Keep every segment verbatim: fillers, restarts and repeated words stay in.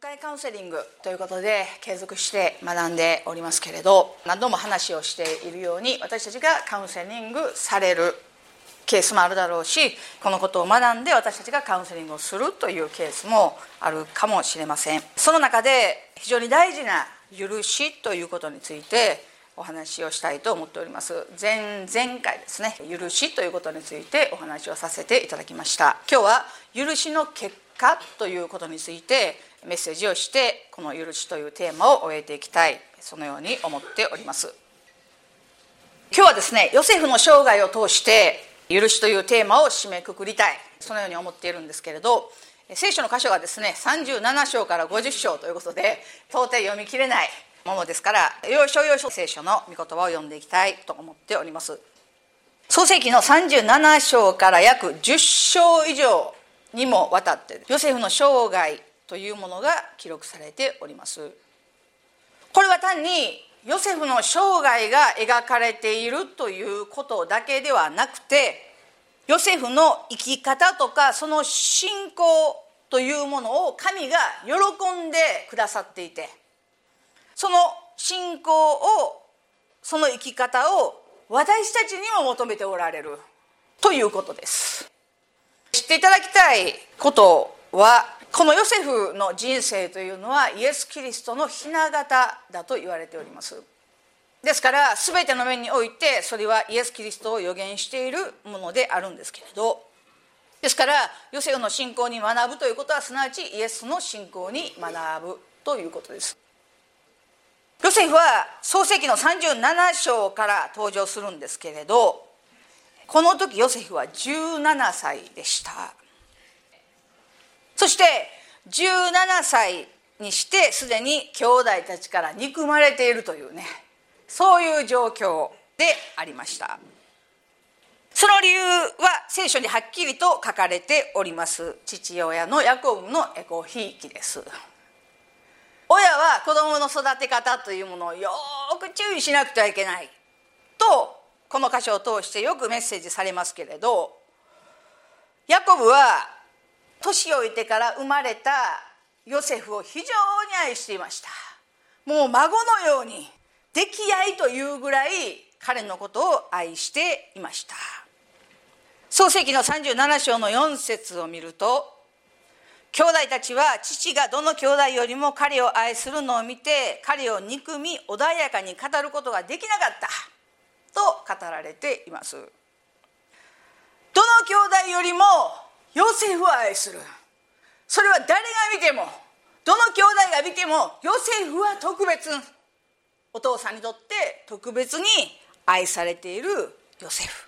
会カウンセリングということで継続して学んでおりますけれど、何度も話をしているように私たちがカウンセリングされるケースもあるだろうし、このことを学んで私たちがカウンセリングをするというケースもあるかもしれません。その中で非常に大事な許しということについてお話をしたいと思っております。前々回ですね、許しということについてお話をさせていただきました。今日は許しの結果ということについてメッセージをして、この許しというテーマを終えていきたい、そのように思っております。今日はですね、ヨセフの生涯を通して許しというテーマを締めくくりたい、そのように思っているんですけれど、聖書の箇所がですねさんじゅうなな章からごじゅっ章ということで到底読み切れないものですから、要所要所聖書の御言葉を読んでいきたいと思っております。創世記のさんじゅうなな章から約じゅっ章以上にもわたってヨセフの生涯というものが記録されております。これは単にヨセフの生涯が描かれているということだけではなくて、ヨセフの生き方とかその信仰というものを神が喜んでくださっていて、その信仰を、その生き方を私たちにも求めておられるということです。知っていただきたいことは、このヨセフの人生というのはイエス・キリストの雛形だと言われております。ですから全ての面においてそれはイエス・キリストを予言しているものであるんですけれど、ですからヨセフの信仰に学ぶということはすなわちイエスの信仰に学ぶということです。ヨセフは創世記のさんじゅうなな章から登場するんですけれど、この時ヨセフはじゅうななさいでした。そしてじゅうななさいにしてすでに兄弟たちから憎まれているというね、そういう状況でありました。その理由は聖書にはっきりと書かれております。父親のヤコブのエコひいきです。親は子供の育て方というものをよく注意しなくてはいけないと、この箇所を通してよくメッセージされますけれど、ヤコブは年老いてから生まれたヨセフを非常に愛していました。もう孫のように溺愛というぐらい彼のことを愛していました。創世記のさんじゅうなな章のよん節を見ると、兄弟たちは父がどの兄弟よりも彼を愛するのを見て彼を憎み穏やかに語ることができなかったと語られています。どの兄弟よりもヨセフを愛する、それは誰が見ても、どの兄弟が見てもヨセフは特別、お父さんにとって特別に愛されているヨセフ。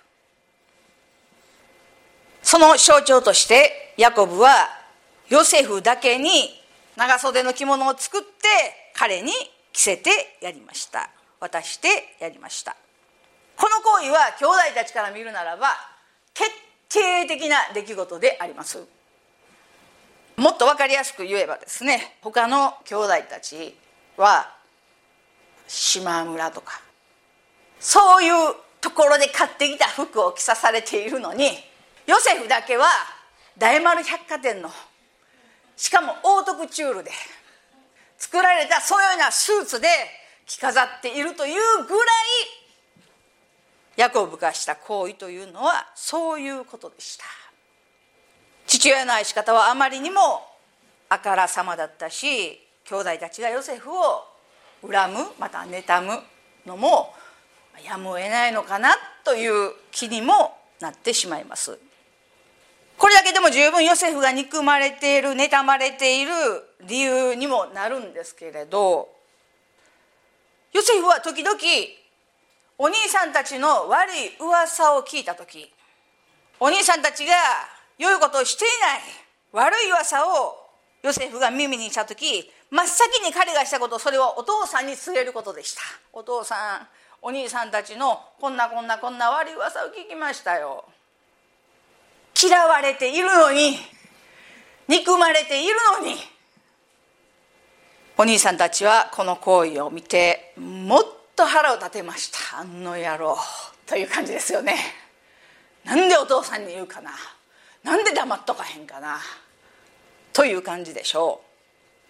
その象徴としてヤコブはヨセフだけに長袖の着物を作って彼に着せてやりました。渡してやりました。この行為は兄弟たちから見るならば決定的な出来事であります。もっと分かりやすく言えばですね、他の兄弟たちは島村とかそういうところで買ってきた服を着さされているのに、ヨセフだけは大丸百貨店の、しかもオートクチュールで作られたそのようなスーツで着飾っているというぐらい、ヤコブがした行為というのはそういうことでした。父親の愛し方はあまりにもあからさまだったし、兄弟たちがヨセフを恨む、また妬むのもやむを得ないのかなという気にもなってしまいます。これだけでも十分ヨセフが憎まれている、妬まれている理由にもなるんですけれど、ヨセフは時々お兄さんたちの悪い噂を聞いたとき、お兄さんたちが良いことをしていない悪い噂をヨセフが耳にしたとき、真っ先に彼がしたこと、それをお父さんに告げることでした。お父さん、お兄さんたちのこんなこんなこんな悪い噂を聞きましたよ。嫌われているのに、憎まれているのに、お兄さんたちはこの行為を見てもっと腹を立てました。あの野郎という感じですよね。なんでお父さんに言うかな、なんで黙っとかへんかなという感じでしょう。ある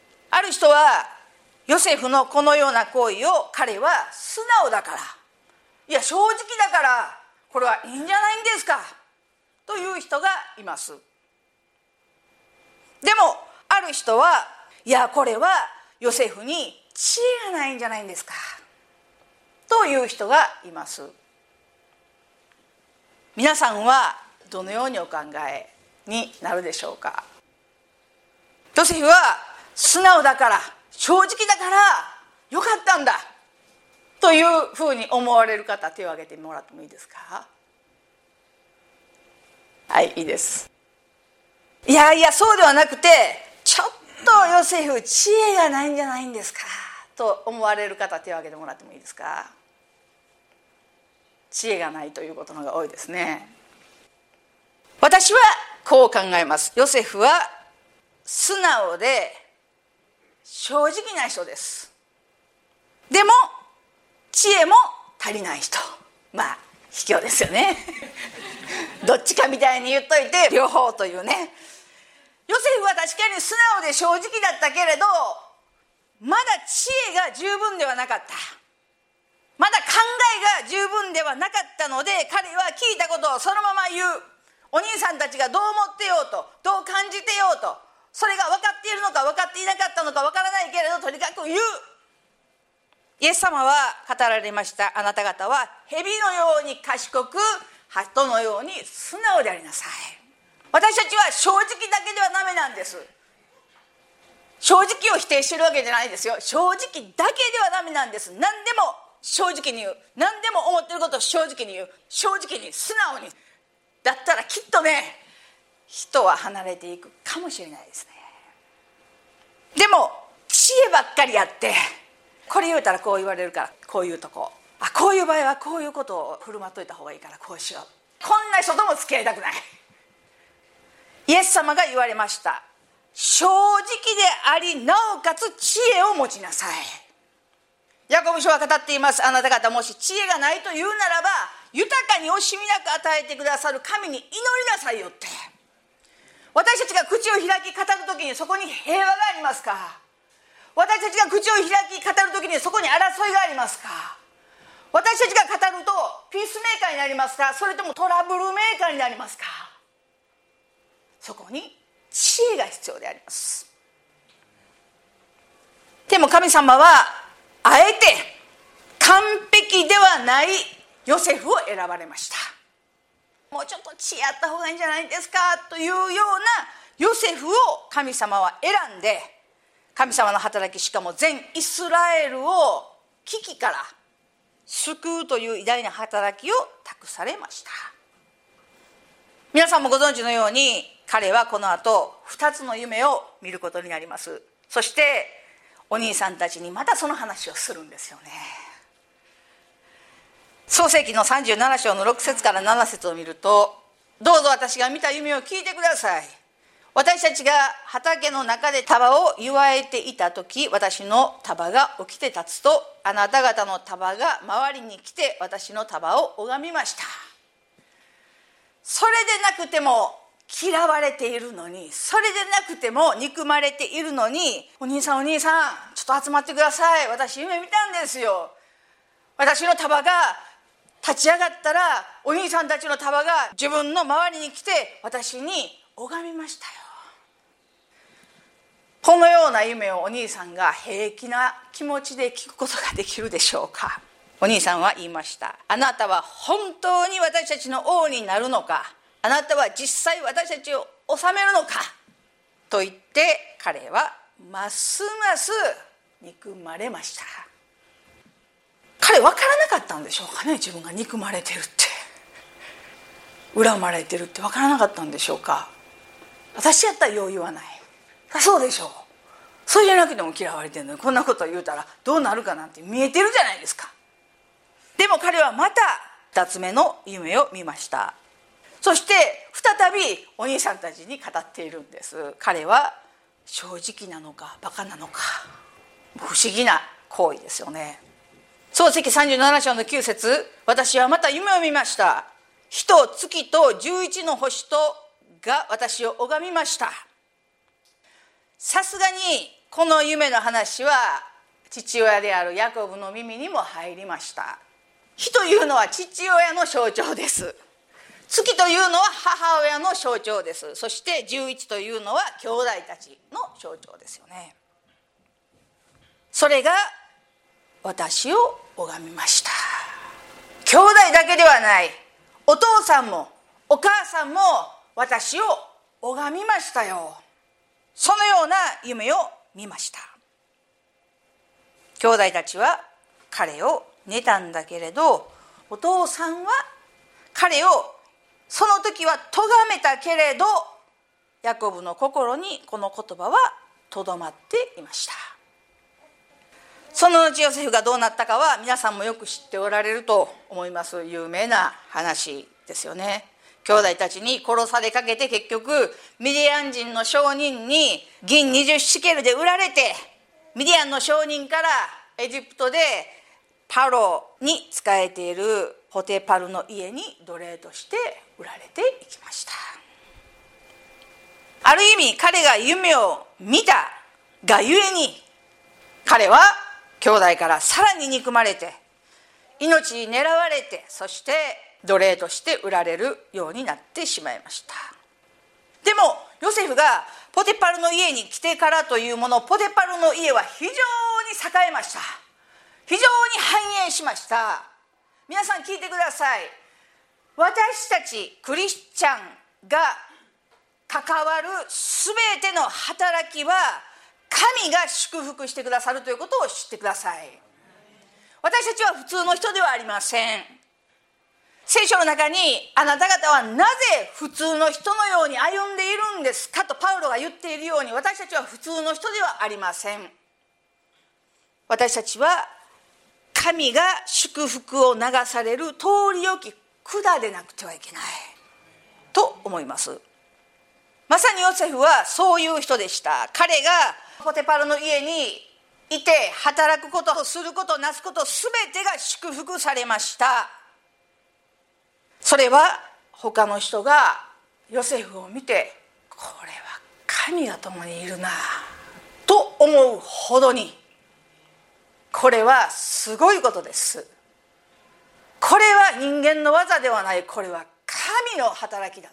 る人はヨセフのこのような行為を彼は素直だから、いや正直だからこれはいいんじゃないんですかという人がいます。でもある人は、いやこれはヨセフに知恵がないんじゃないんですかという人がいます。皆さんはどのようにお考えになるでしょうか。ヨセフは素直だから正直だからよかったんだというふうに思われる方、手を挙げてもらってもいいですか。はい、いいです。いやいやそうではなくて、ちょっとヨセフ知恵がないんじゃないんですかと思われる方、手を挙げてもらってもいいですか。知恵がないということの方が多いですね。私はこう考えます。ヨセフは素直で正直な人です。でも知恵も足りない人、まあ卑怯ですよねどっちかみたいに言っといて両方というね。ヨセフは確かに素直で正直だったけれど、まだ知恵が十分ではなかった、まだ考えが十分ではなかったので、彼は聞いたことをそのまま言う。お兄さんたちがどう思ってようと、どう感じてようと、それが分かっているのか分かっていなかったのか分からないけれど、とにかく言う。イエス様は語られました。あなた方は蛇のように賢く、鳩のように素直でありなさい。私たちは正直だけではダメなんです。正直を否定してるわけじゃないですよ。正直だけではダメなんです。何でも正直に言う、何でも思ってることを正直に言う、正直に素直に。だったらきっとね、人は離れていくかもしれないですね。でも知恵ばっかりあって、これ言うたらこう言われるからこういうとこ、あこういう場合はこういうことを振る舞っといた方がいいからこうしよう、こんな人とも付き合いたくない。イエス様が言われました。正直でありなおかつ知恵を持ちなさい。ヤコブ書は語っています。あなた方もし知恵がないというならば、豊かに惜しみなく与えてくださる神に祈りなさいよって。私たちが口を開き語るときにそこに平和がありますか。私たちが口を開き語るときにそこに争いがありますか。私たちが語るとピースメーカーになりますか、それともトラブルメーカーになりますか。そこに知恵が必要であります。でも神様はあえて完璧ではないヨセフを選ばれました。もうちょっと知恵あった方がいいんじゃないですかというようなヨセフを神様は選んで、神様の働き、しかも全イスラエルを危機から救うという偉大な働きを託されました。皆さんもご存知のように、彼はこの後ふたつの夢を見ることになります。そしてお兄さんたちにまたその話をするんですよね。創世記のさんじゅうなな章のろく節からなな節を見ると、どうぞ私が見た夢を聞いてください。私たちが畑の中で束を祝えていた時、私の束が起きて立つと、あなた方の束が周りに来て私の束を拝みました。それでなくても嫌われているのに、それでなくても憎まれているのに、お兄さんお兄さんちょっと集まってください、私夢見たんですよ。私の束が立ち上がったら、お兄さんたちの束が自分の周りに来て私に拝みましたよ。このような夢をお兄さんが平気な気持ちで聞くことができるでしょうか。お兄さんは言いました。あなたは本当に私たちの王になるのか、あなたは実際私たちを治めるのかと言って、彼はますます憎まれました。彼分からなかったんでしょうかね。自分が憎まれてるって、恨まれてるって分からなかったんでしょうか。私やったらよう言わない、そうでしょう、それじゃなくても嫌われてるのにこんなこと言うたらどうなるかなんて見えてるじゃないですか。でも彼はまたふたつめの夢を見ました。そして再びお兄さんたちに語っているんです。彼は正直なのかバカなのか、不思議な行為ですよね。創世記さんじゅうなな章のきゅう節、私はまた夢を見ました。火と月と十一の星とが私を拝みました。さすがにこの夢の話は父親であるヤコブの耳にも入りました。火というのは父親の象徴です。月というのは母親の象徴です。そしてじゅういちというのは兄弟たちの象徴ですよね。それが私を拝みました。兄弟だけではない、お父さんもお母さんも私を拝みましたよ。そのような夢を見ました。兄弟たちは彼を妬んだけれど、お父さんは彼をその時は咎めたけれど、ヤコブの心にこの言葉はとどまっていました。その後ヨセフがどうなったかは皆さんもよく知っておられると思います。有名な話ですよね。兄弟たちに殺されかけて、結局ミディアン人の商人に銀にじゅうシケルで売られて、ミディアンの商人からエジプトでパロに仕えているポテパルの家に奴隷として売られていきました。ある意味彼が夢を見たがゆえに、彼は兄弟からさらに憎まれて、命狙われて、そして奴隷として売られるようになってしまいました。でもヨセフがポテパルの家に来てからというもの、ポテパルの家は非常に栄えました。非常に繁栄しました。皆さん聞いてください。私たちクリスチャンが関わるすべての働きは神が祝福してくださるということを知ってください。私たちは普通の人ではありません。聖書の中に、あなた方はなぜ普通の人のように歩んでいるんですかとパウロが言っているように、私たちは普通の人ではありません。私たちは神が祝福を流される通りよき管でなくてはいけないと思います。まさにヨセフはそういう人でした。彼がポテパルの家にいて働くこと、すること、なすこと、すべてが祝福されました。それは他の人がヨセフを見て、これは神が共にいるなと思うほどに、これはすごいことです。これは人間の技ではない、これは神の働きだって。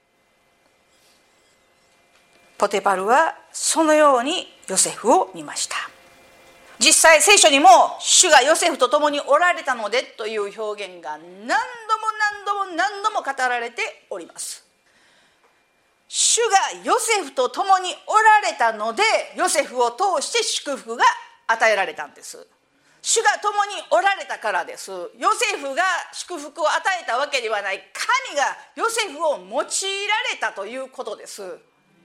ポテパルはそのようにヨセフを見ました。実際聖書にも主がヨセフと共におられたのでという表現が何度も何度も何度も語られております。主がヨセフと共におられたので、ヨセフを通して祝福が与えられたんです。主が共におられたからです。ヨセフが祝福を与えたわけではない、神がヨセフを用いられたということです。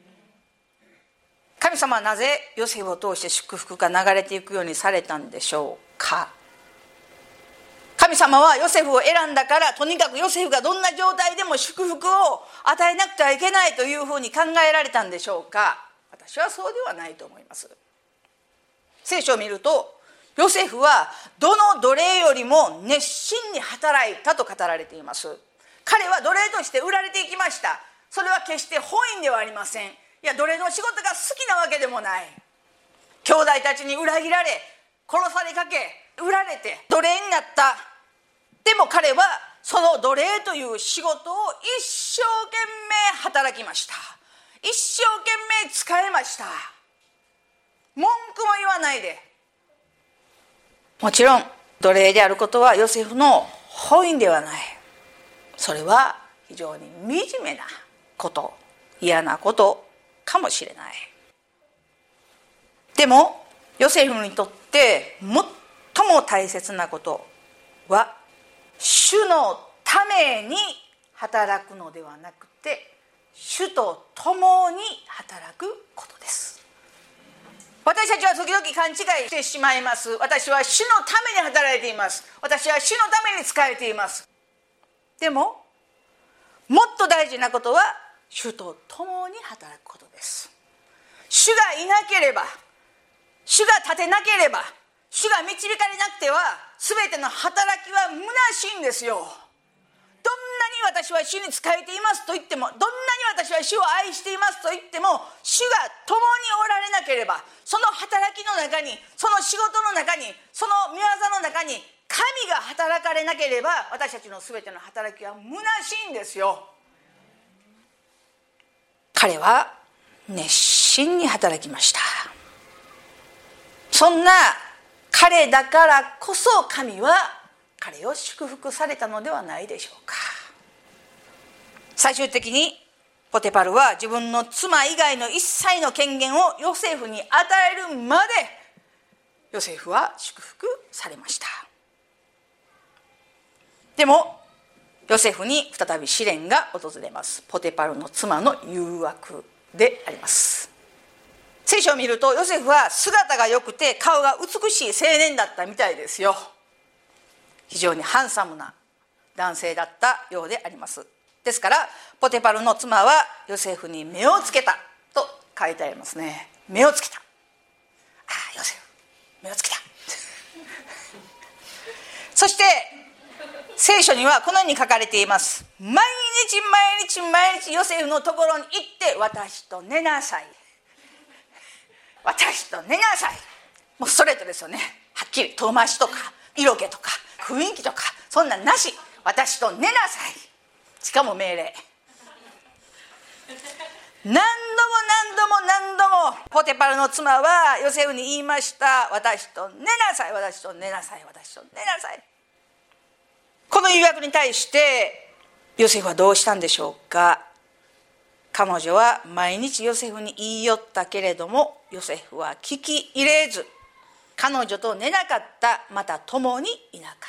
神様はなぜヨセフを通して祝福が流れていくようにされたんでしょうか。神様はヨセフを選んだから、とにかくヨセフがどんな状態でも祝福を与えなくてはいけないというふうに考えられたんでしょうか。私はそうではないと思います。聖書を見ると、ヨセフはどの奴隷よりも熱心に働いたと語られています。彼は奴隷として売られていきました。それは決して本意ではありません。いや、奴隷の仕事が好きなわけでもない。兄弟たちに裏切られ、殺されかけ、売られて奴隷になった。でも彼はその奴隷という仕事を一生懸命働きました。一生懸命使いました。文句も言わないで。もちろん奴隷であることはヨセフの本意ではない。それは非常に惨めなこと、嫌なことかもしれない。でもヨセフにとって最も大切なことは、主のために働くのではなくて、主と共に働くことです。私たちは時々勘違いしてしまいます。私は主のために働いています。私は主のために仕えています。でももっと大事なことは、主と共に働くことです。主がいなければ、主が立てなければ、主が導かれなくては、全ての働きは虚しいんですよ。どんなに私は主に仕えていますと言っても、どんなに私は主を愛していますと言っても、主が共におられなければ、その働きの中に、その仕事の中に、その御業の中に神が働かれなければ、私たちの全ての働きは虚しいんですよ。彼は熱心に働きました。そんな彼だからこそ神は彼を祝福されたのではないでしょうか。最終的にポティパルは自分の妻以外の一切の権限をヨセフに与えるまでヨセフは祝福されました。でもヨセフに再び試練が訪れます。ポティパルの妻の誘惑であります。聖書を見るとヨセフは姿が良くて顔が美しい青年だったみたいですよ。非常にハンサムな男性だったようであります。ですからポティパルの妻はヨセフに目をつけたと書いてありますね。目をつけた。ああヨセフ目をつけたそして聖書にはこのように書かれています。毎日毎日毎日ヨセフのところに行って私と寝なさい、私と寝なさい。もうストレートですよね。はっきり遠回しとか色気とか雰囲気とかそんなんなし。私と寝なさい。しかも命令。何度も何度も何度もポティパルの妻はヨセフに言いました。私と寝なさい、私と寝なさい、私と寝なさい。この誘惑に対してヨセフはどうしたんでしょうか。彼女は毎日ヨセフに言い寄ったけれどもヨセフは聞き入れず、彼女と寝なかった、また共にいなかった。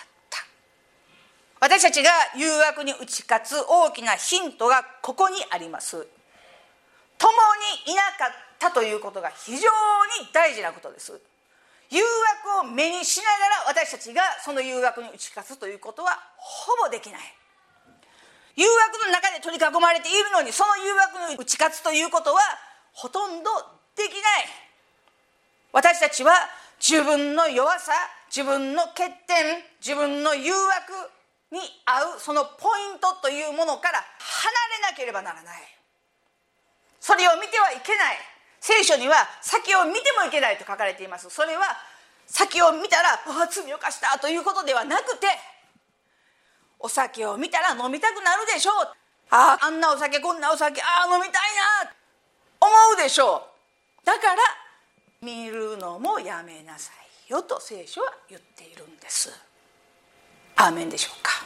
私たちが誘惑に打ち勝つ大きなヒントがここにあります。共にいなかったということが非常に大事なことです。誘惑を目にしながら私たちがその誘惑に打ち勝つということはほぼできない。誘惑の中で取り囲まれているのにその誘惑に打ち勝つということはほとんどできない。私たちは自分の弱さ、自分の欠点、自分の誘惑に合うそのポイントというものから離れなければならない。それを見てはいけない。聖書には先を見てもいけないと書かれています。それは先を見たらああ罪を犯したということではなくて、お酒を見たら飲みたくなるでしょう。あああんなお酒こんなお酒、ああ飲みたいな思うでしょう。だから見るのもやめなさいよと聖書は言っているんです。アーメンでしょうか。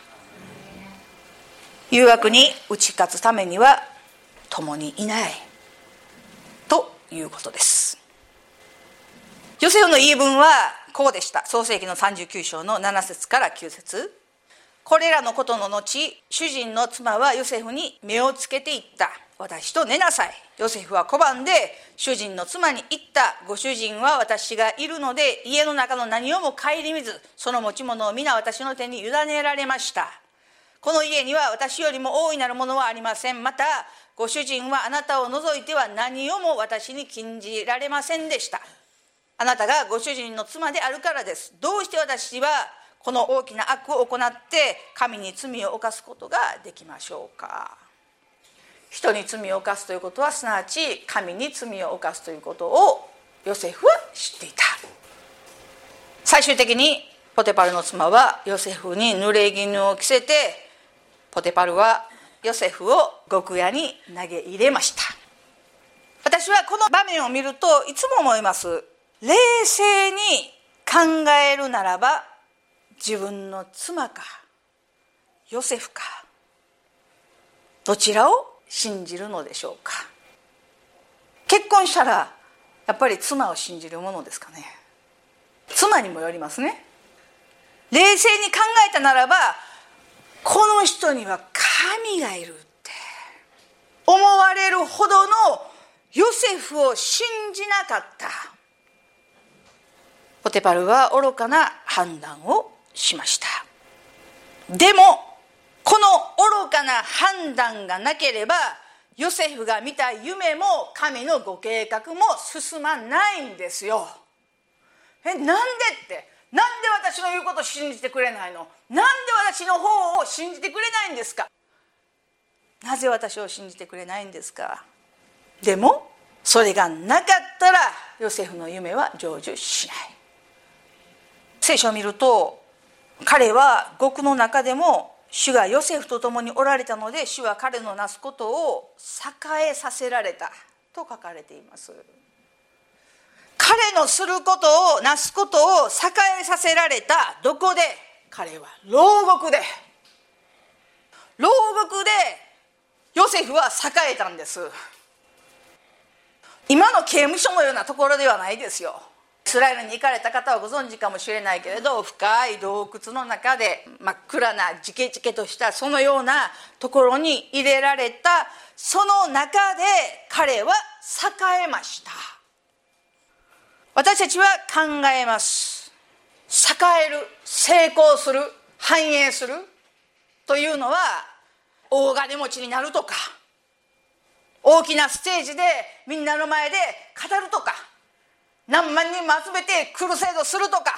誘惑に打ち勝つためには共にいないということです。ヨセフの言い分はこうでした。創世記のさんじゅうきゅう章のなな節からきゅう節。これらのことの後、主人の妻はヨセフに目をつけていった。私と寝なさい。ヨセフは拒んで主人の妻に言った。ご主人は私がいるので家の中の何をも顧みず、その持ち物を皆私の手に委ねられました。この家には私よりも大いなるものはありません。またご主人はあなたを除いては何をも私に禁じられませんでした。あなたがご主人の妻であるからです。どうして私はこの大きな悪を行って神に罪を犯すことができましょうか。人に罪を犯すということはすなわち神に罪を犯すということをヨセフは知っていた。最終的にポティパルの妻はヨセフに濡れ衣を着せて、ポティパルはヨセフを獄屋に投げ入れました。私はこの場面を見るといつも思います。冷静に考えるならば自分の妻かヨセフか、どちらを信じるのでしょうか。結婚したらやっぱり妻を信じるものですかね。妻にもよりますね。冷静に考えたならばこの人には神がいるって思われるほどのヨセフを信じなかった。ポティパルは愚かな判断をしました。でもこの愚かな判断がなければヨセフが見た夢も神のご計画も進まないんですよ。え、なんでってなんで私の言うことを信じてくれないの、なんで私の方を信じてくれないんですか。 なぜ私を信じてくれないんですか。でもそれがなかったらヨセフの夢は成就しない。聖書を見ると、彼は獄の中でも主がヨセフと共におられたので、主は彼のなすことを栄えさせられたと書かれています。彼のすることをなすことを栄えさせられた。どこで？彼は牢獄で牢獄でヨセフは栄えたんです。今の刑務所のようなところではないですよ。イスラエルに行かれた方はご存知かもしれないけれど、深い洞窟の中で真っ暗なジケジケとしたそのようなところに入れられた。その中で彼は栄えました。私たちは考えます。栄える、成功する、繁栄するというのは大金持ちになるとか、大きなステージでみんなの前で語るとか、何万人も集めてクルセードするとか、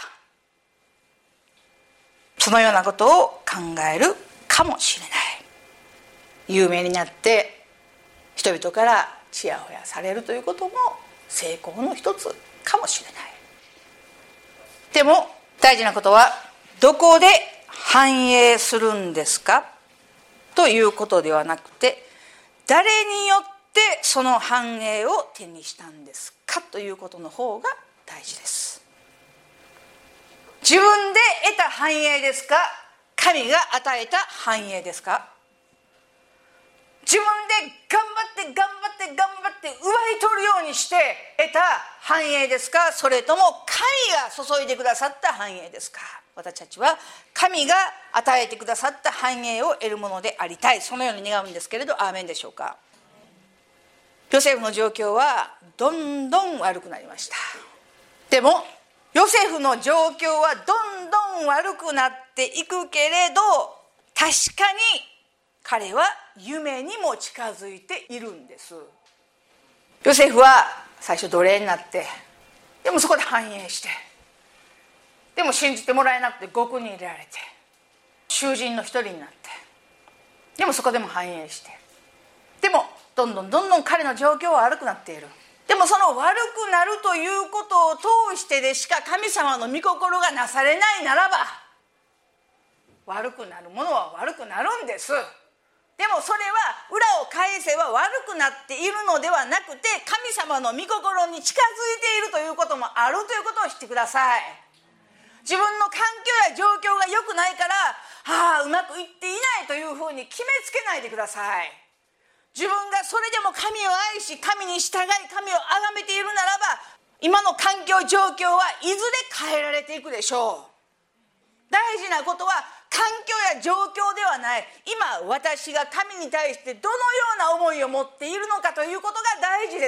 そのようなことを考えるかもしれない。有名になって人々からちやほやされるということも成功の一つかもしれない。でも大事なことは、どこで繁栄するんですかということではなくて、誰によってその繁栄を手にしたんですかということの方が大事です。自分で得た繁栄ですか、神が与えた繁栄ですか。自分で頑張って頑張って頑張って奪い取るようにして得た繁栄ですか、それとも神が注いでくださった繁栄ですか。私たちは神が与えてくださった繁栄を得るものでありたい、そのように願うんですけれど、アーメンでしょうか。ヨセフの状況はどんどん悪くなりました。でもヨセフの状況はどんどん悪くなっていくけれど、確かに彼は夢にも近づいているんです。ヨセフは最初奴隷になって、でもそこで繁栄して、でも信じてもらえなくて獄に入れられて、囚人の一人になって、でもそこでも繁栄して、でもどんどんどんどん彼の状況は悪くなっている。でもその悪くなるということを通してでしか神様の御心がなされないならば、悪くなるものは悪くなるんです。でもそれは裏を返せば悪くなっているのではなくて、神様の御心に近づいているということもあるということを知ってください。自分の環境や状況が良くないから、ああうまくいっていないというふうに決めつけないでください。自分がそれでも神を愛し、神に従い、神を崇めているならば、今の環境状況はいずれ変えられていくでしょう。大事なことは環境や状況ではない、今私が神に対してどのような思いを持っているのかということが大事です。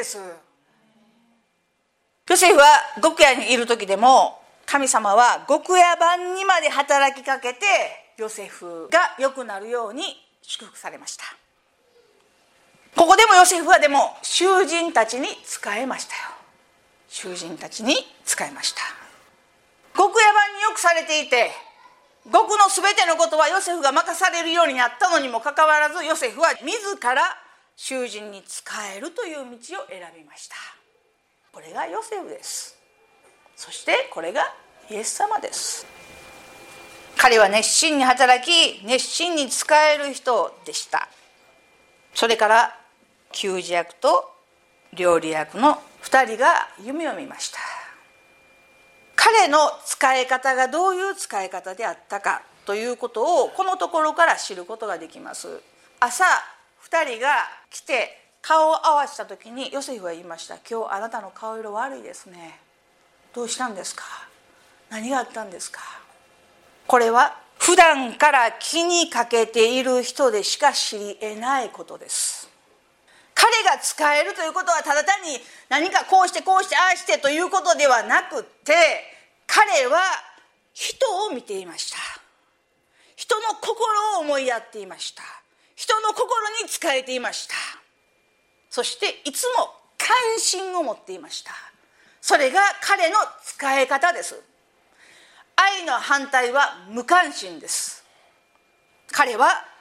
ヨセフは獄屋にいる時でも、神様は獄屋番にまで働きかけてヨセフが良くなるように祝福されました。ここでもヨセフはでも囚人たちに仕えましたよ。囚人たちに仕えました。獄屋番によくされていて、獄のすべてのことはヨセフが任されるようになったのにもかかわらず、ヨセフは自ら囚人に仕えるという道を選びました。これがヨセフです。そしてこれがイエス様です。彼は熱心に働き、熱心に仕える人でした。それから給仕役と料理役のふたりが夢を見ました。彼の使い方がどういう使い方であったかということをこのところから知ることができます。朝ふたりが来て顔を合わせた時にヨセフは言いました。今日あなたの顔色悪いですね。どうしたんですか？何があったんですか？これは普段から気にかけている人でしか知り得ないことです。彼が使えるということはただ単に何かこうしてこうしてああしてということではなくて、彼は人を見ていました。人の心を思いやっていました。人の心に仕えていました。そしていつも関心を持っていました。それが彼の使い方です。愛の反対は無関心です。彼は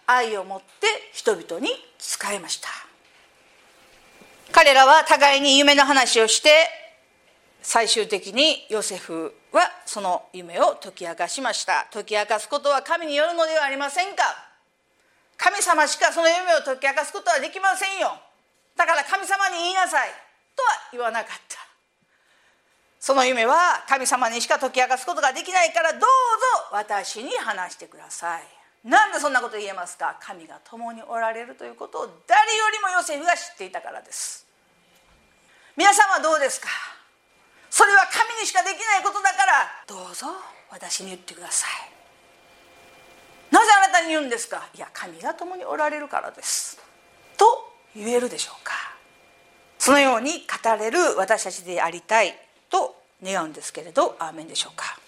愛を持って人々に仕えました。彼らは互いに夢の話をして、最終的にヨセフはその夢を解き明かしました。解き明かすことは神によるのではありませんか。神様しかその夢を解き明かすことはできませんよ。だから神様に言いなさいとは言わなかった。その夢は神様にしか解き明かすことができないから、どうぞ私に話してください。なんでそんなこと言えますか。神が共におられるということを誰よりもヨセフが知っていたからです。皆さんはどうですか。それは神にしかできないことだから、どうぞ私に言ってください。なぜあなたに言うんですか。いや、神が共におられるからですと言えるでしょうか。そのように語れる私たちでありたいと願うんですけれど、アーメンでしょうか。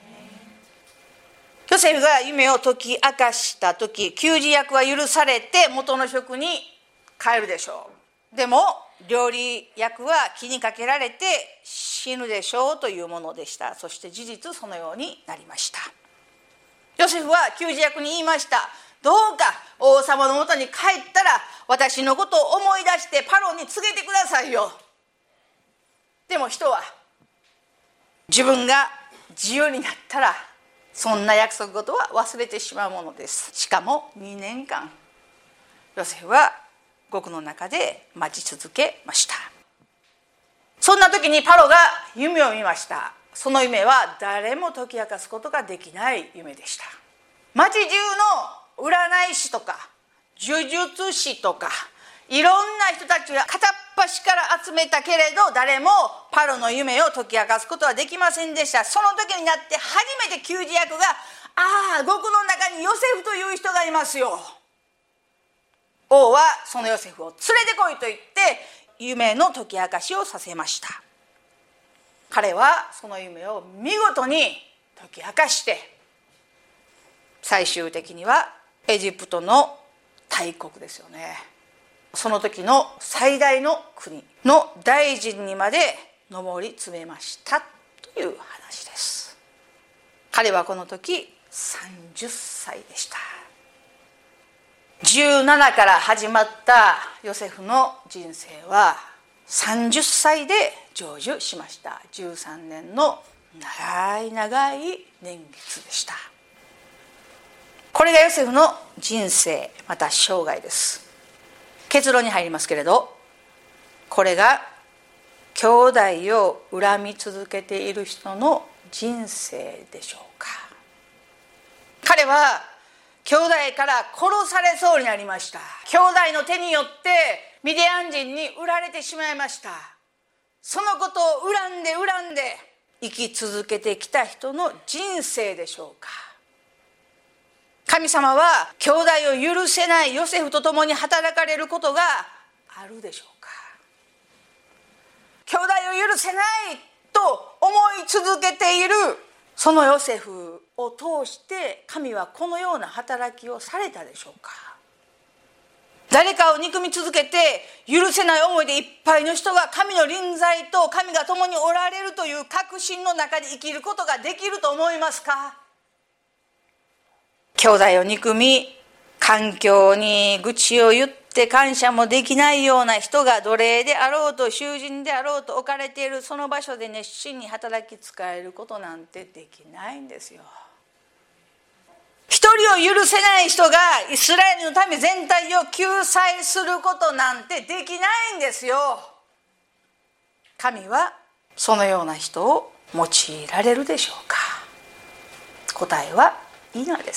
ヨセフが夢を解き明かした時、給仕役は許されて元の職に帰るでしょう。でも料理役は気にかけられて死ぬでしょうというものでした。そして事実そのようになりました。ヨセフは給仕役に言いました。どうか王様のもとに帰ったら私のことを思い出してパロに告げてくださいよ。でも人は自分が自由になったらそんな約束事は忘れてしまうものです。しかもにねんかんヨセフは獄の中で待ち続けました。そんな時にパロが夢を見ました。その夢は誰も解き明かすことができない夢でした。町中の占い師とか呪術師とかいろんな人たちが片っ端から集めたけれど、誰もパロの夢を解き明かすことはできませんでした。その時になって初めて給仕役が、ああ獄の中にヨセフという人がいますよ。王はそのヨセフを連れてこいと言って夢の解き明かしをさせました。彼はその夢を見事に解き明かして、最終的にはエジプトの大国ですよね、その時の最大の国の大臣にまで上り詰めましたという話です。彼はこの時さんじゅっさいでした。じゅうななから始まったヨセフの人生はさんじゅっさいで成就しました。じゅうさんねんの長い長い年月でした。これがヨセフの人生また生涯です。結論に入りますけれど、これが兄弟を恨み続けている人の人生でしょうか。彼は兄弟から殺されそうになりました。兄弟の手によってミディアン人に売られてしまいました。そのことを恨んで恨んで生き続けてきた人の人生でしょうか。神様は兄弟を許せないヨセフと共に働かれることがあるでしょうか。兄弟を許せないと思い続けているそのヨセフを通して神はこのような働きをされたでしょうか。誰かを憎み続けて許せない思いでいっぱいの人が神の臨在と神が共におられるという確信の中で生きることができると思いますか。兄弟を憎み、環境に愚痴を言って感謝もできないような人が奴隷であろうと囚人であろうと置かれているその場所で熱心に働き仕えることなんてできないんですよ。一人を許せない人がイスラエルの民全体を救済することなんてできないんですよ。神はそのような人を用いられるでしょうか。答えは否です。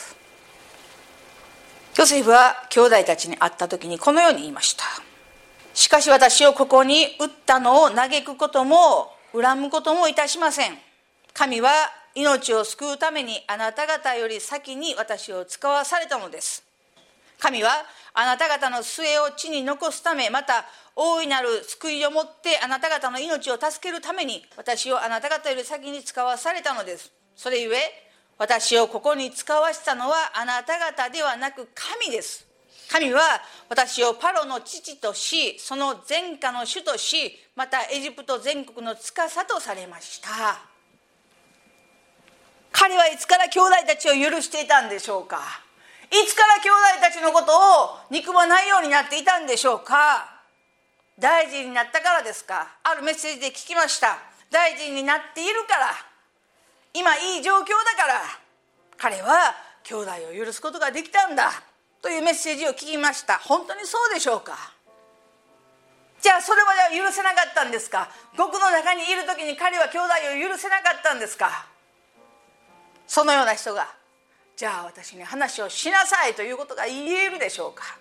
ヨセフは兄弟たちに会った時にこのように言いました。しかし私をここに打ったのを嘆くことも恨むこともいたしません。神は命を救うためにあなた方より先に私を使わされたのです。神はあなた方の末を地に残すため、また大いなる救いをもってあなた方の命を助けるために私をあなた方より先に使わされたのです。それゆえ私をここに使わしたのはあなた方ではなく神です。神は私をパロの父とし、その全家の主とし、またエジプト全国の司とされました。彼はいつから兄弟たちを許していたんでしょうか。 いつから兄弟たちのことを憎まないようになっていたんでしょうか。大臣になったからですか。あるメッセージで聞きました。大臣になっているから、今いい状況だから彼は兄弟を許すことができたんだというメッセージを聞きました。本当にそうでしょうか。じゃあそれまでは許せなかったんですか。獄の中にいる時に彼は兄弟を許せなかったんですか。そのような人がじゃあ私に話をしなさいということが言えるでしょうか。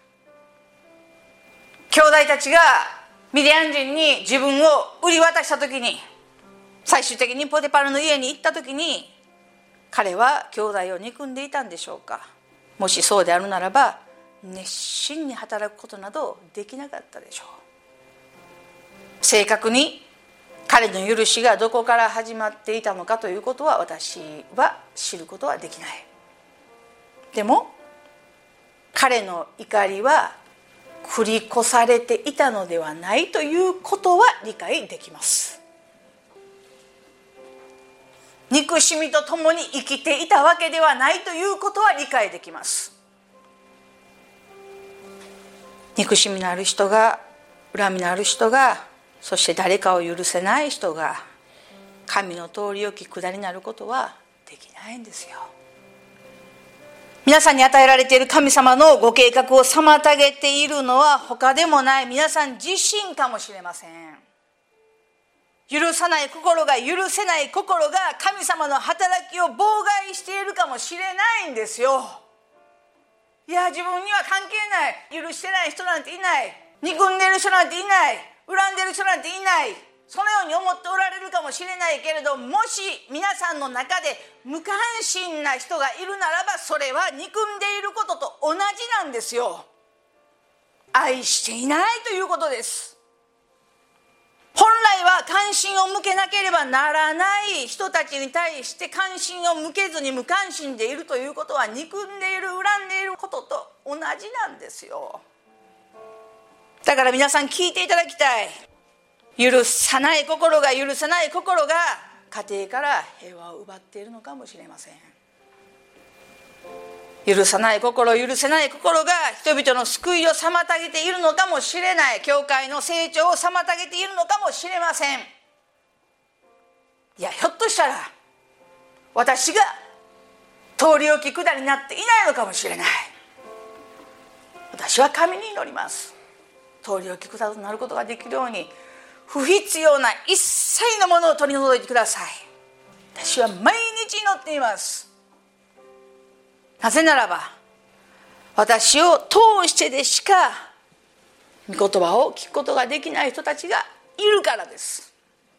兄弟たちがミディアン人に自分を売り渡した時に、最終的にポティパラの家に行った時に彼は兄弟を憎んでいたんでしょうか。もしそうであるならば熱心に働くことなどできなかったでしょう。正確に彼の許しがどこから始まっていたのかということは私は知ることはできない。でも彼の怒りは繰り越されていたのではないということは理解できます。憎しみとともに生きていたわけではないということは理解できます。憎しみのある人が、恨みのある人が、そして誰かを許せない人が神の通りよき下りになることはできないんですよ。皆さんに与えられている神様のご計画を妨げているのは他でもない皆さん自身かもしれません。許さない心が許せない心が神様の働きを妨害しているかもしれないんですよ。いや自分には関係ない、許してない人なんていない、憎んでる人なんていない、恨んでる人なんていない、そのように思っておられるかもしれないけれど、もし皆さんの中で無関心な人がいるならばそれは憎んでいることと同じなんですよ。愛していないということです。本来は関心を向けなければならない人たちに対して関心を向けずに無関心でいるということは憎んでいる、恨んでいることと同じなんですよ。だから皆さん聞いていただきたい。許さない心が許さない心が家庭から平和を奪っているのかもしれません。許さない心、許せない心が人々の救いを妨げているのかもしれない。教会の成長を妨げているのかもしれません。いやひょっとしたら私が通り置き下りになっていないのかもしれない。私は神に祈ります。通り置き下りになることができるように不必要な一切のものを取り除いてください。私は毎日祈っています。なぜならば私を通してでしか御言葉を聞くことができない人たちがいるからです。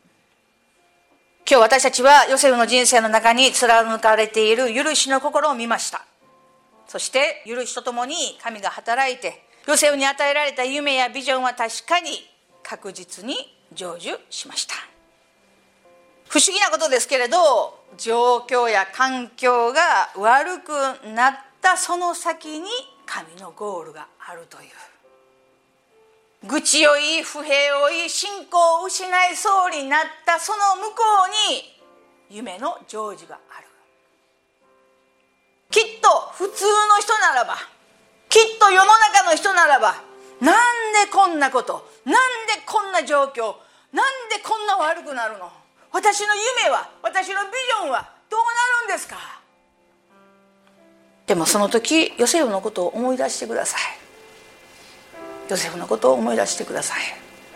今日私たちはヨセフの人生の中に貫かれている許しの心を見ました。そして許しとともに神が働いてヨセフに与えられた夢やビジョンは確かに確実に成就しました。不思議なことですけれど、状況や環境が悪くなったその先に神のゴールがあるという、愚痴を言い不平を言い信仰を失いそうになったその向こうに夢の成就がある。きっと普通の人ならば、きっと世の中の人ならば、なんでこんなこと、なんでこんな状況、なんでこんな悪くなるの、私の夢は、私のビジョンはどうなるんですか。でもその時ヨセフのことを思い出してください。ヨセフのことを思い出してください。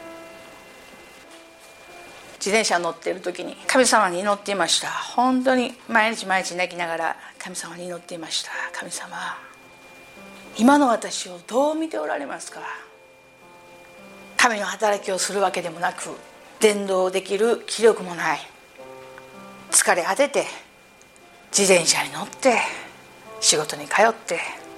自転車に乗っている時に神様に祈っていました。本当に毎日毎日泣きながら神様に祈っていました。神様、今の私をどう見ておられますか。神の働きをするわけでもなく、伝道できる気力もない、疲れ果てて自転車に乗って仕事に通って、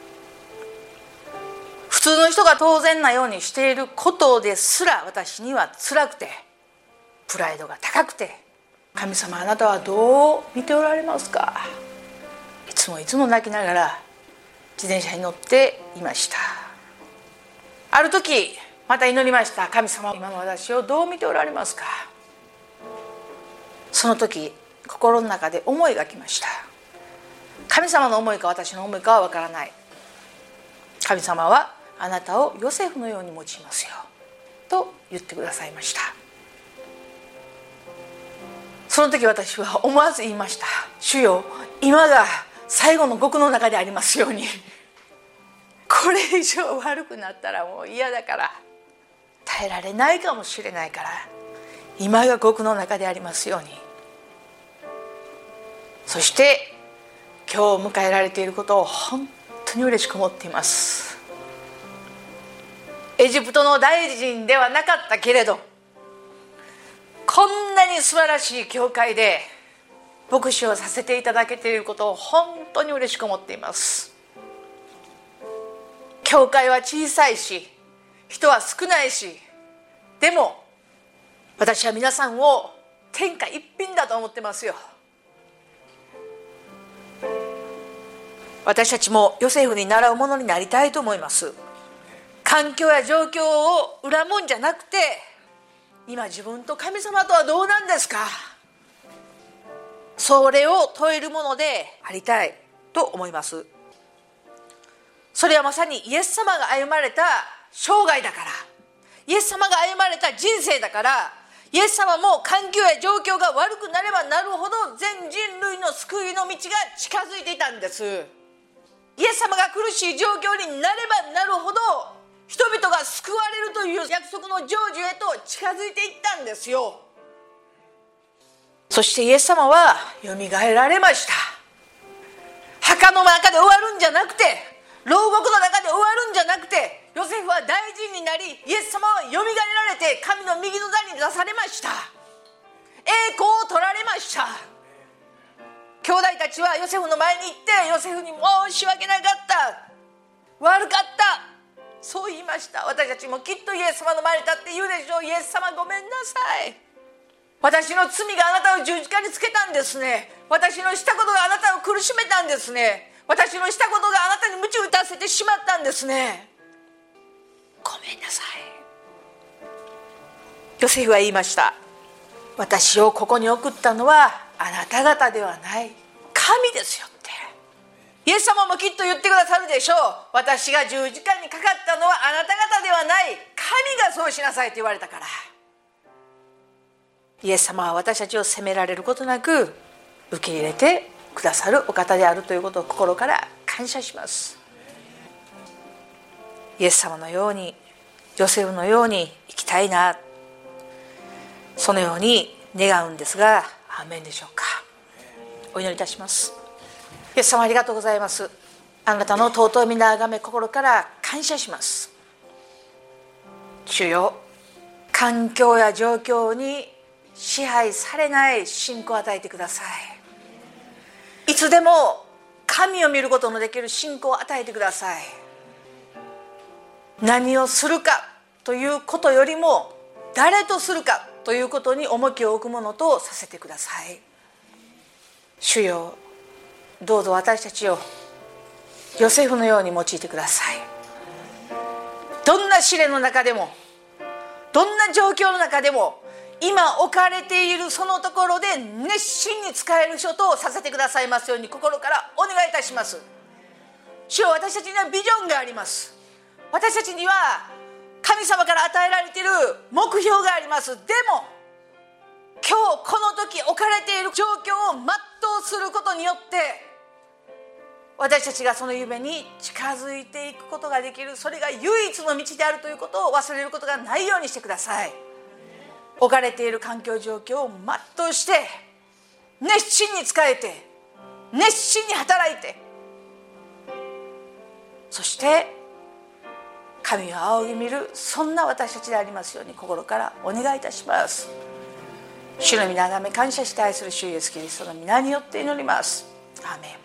普通の人が当然なようにしていることですら私には辛くて、プライドが高くて、神様あなたはどう見ておられますか。いつもいつも泣きながら自転車に乗っていました。ある時また祈りました。神様、今の私をどう見ておられますか。その時心の中で思いが来ました。神様の思いか私の思いかはわからない。 神様はあなたをヨセフのように用いますよと言ってくださいました。その時私は思わず言いました。主よ、今が最後の極の中でありますように。これ以上悪くなったらもう嫌だから、耐えられないかもしれないから、今が極の中でありますように。そして今日迎えられていることを本当に嬉しく思っています。エジプトの大臣ではなかったけれど、こんなに素晴らしい教会で牧師をさせていただけていることを本当に嬉しく思っています。教会は小さいし、人は少ないし、でも私は皆さんを天下一品だと思ってますよ。私たちもヨセフに倣うものになりたいと思います。環境や状況を恨むんじゃなくて、今自分と神様とはどうなんですか、それを問えるものでありたいと思います。それはまさにイエス様が歩まれた生涯だから、イエス様が歩まれた人生だから、イエス様も環境や状況が悪くなればなるほど全人類の救いの道が近づいていたんです。イエス様が苦しい状況になればなるほど、人々が救われるという約束の成就へと近づいていったんですよ。そしてイエス様はよみがえられました。墓の中で終わるんじゃなくて、牢獄の中で終わるんじゃなくて、ヨセフは大臣になり、イエス様はよみがえられて神の右の座に出されました。栄光を取られました。兄弟たちはヨセフの前に行って、ヨセフに申し訳なかった、悪かった、そう言いました。私たちもきっとイエス様の前に立って言うでしょう。イエス様ごめんなさい、私の罪があなたを十字架につけたんですね。私のしたことがあなたを苦しめたんですね。私のしたことがあなたに鞭打たせてしまったんですね。ごめんなさい。ヨセフは言いました。私をここに送ったのはあなた方ではない、神ですよって。イエス様もきっと言ってくださるでしょう。私が十字架にかかったのはあなた方ではない、神がそうしなさいと言われたから。イエス様は私たちを責められることなく受け入れてくださるお方であるということを心から感謝します。イエス様のように、ヨセフのように生きたいな、そのように願うんですが、アーメンでしょうか。お祈りいたします。イエス様ありがとうございます。あなたの尊い皆をあがめ心から感謝します。主よ、環境や状況に支配されない信仰を与えてください。いつでも神を見ることのできる信仰を与えてください。何をするかということよりも、誰とするかということに重きを置くものとさせてください。主よ、どうぞ私たちをヨセフのように用いてください。どんな試練の中でも、どんな状況の中でも、今置かれているそのところで熱心に使える人とさせてくださいますように心からお願いいたします。主よ、私たちにはビジョンがあります。私たちには神様から与えられている目標があります。でも今日この時置かれている状況を全うすることによって、私たちがその夢に近づいていくことができる、それが唯一の道であるということを忘れることがないようにしてください。置かれている環境状況を全うして、熱心に仕えて、熱心に働いて、そして神を仰ぎ見る、そんな私たちでありますように心からお願いいたします。主の皆をあがめ感謝して愛する主イエスキリストの皆によって祈ります。アーメン。